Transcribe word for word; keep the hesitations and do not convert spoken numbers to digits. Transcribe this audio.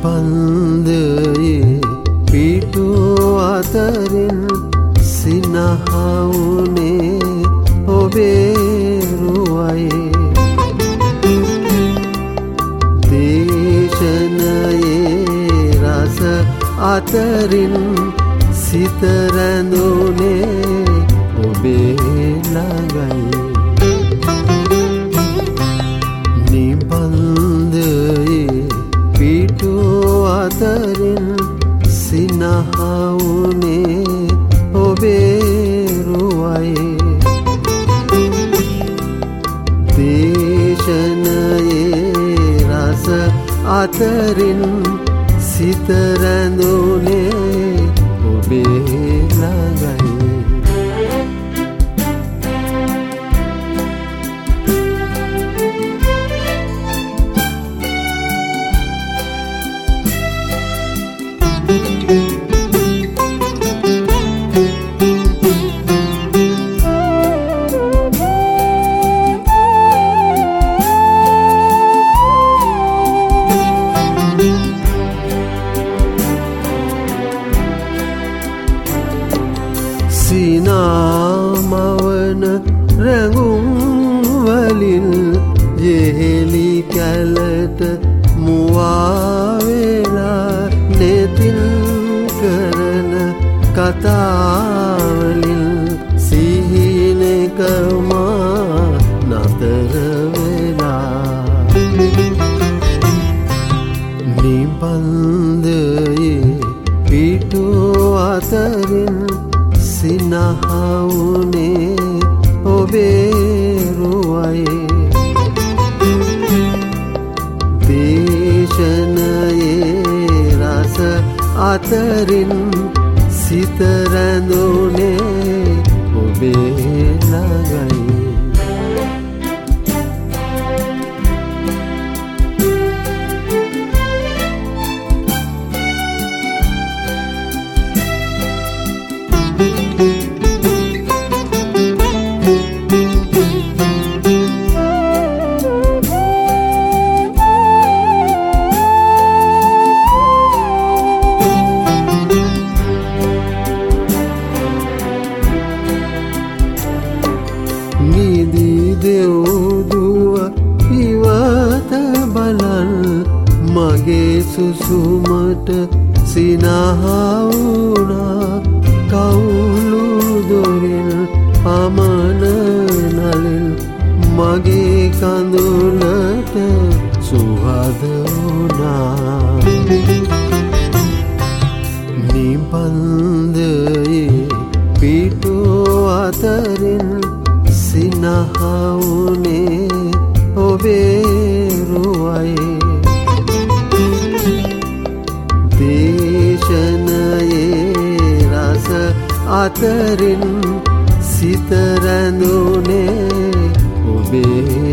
නිබන්ධයේ පිටු අතරින් සිනහවුනේ ඔබේ රුවයේ දේශනයේ රස අතරින් සිත රැඳුනේ ඔබේ ළඟයි නිබන්ධයේ පිටු අතරින් සිනහවුනේ ඔබේ රුවයේ දේශනයේ රස අතරින් සිත රැඳුනේ ඔබේ ළඟයි සිනාමවන රැඟුම් වලින් යෙහෙලි කැලට මුවා වෙලා නෙතින් කරන කතාවලින් සිහිනෙකමා නතර වෙලා නිබන්ධයේ පිටු අතරින් සිනහවුනේ ඔබේ රුවයේ දේශනයේ රස අතරින් සිත රැඳුනේ ඔබේ ළඟයි නිදි දෙව්දුව ඉවත බලන් මගේ සුසුමට සිනහවුනා කවුළු දොරින් පමන නලින් මගේ කඳුලට සුහද වුණා නිබන්ධයේ පිටු අතරින් සිනහවුනේ ඔබේ රුවයේ දේශනයේ රස අතරින් සිත රැඳුනේ ඔබේ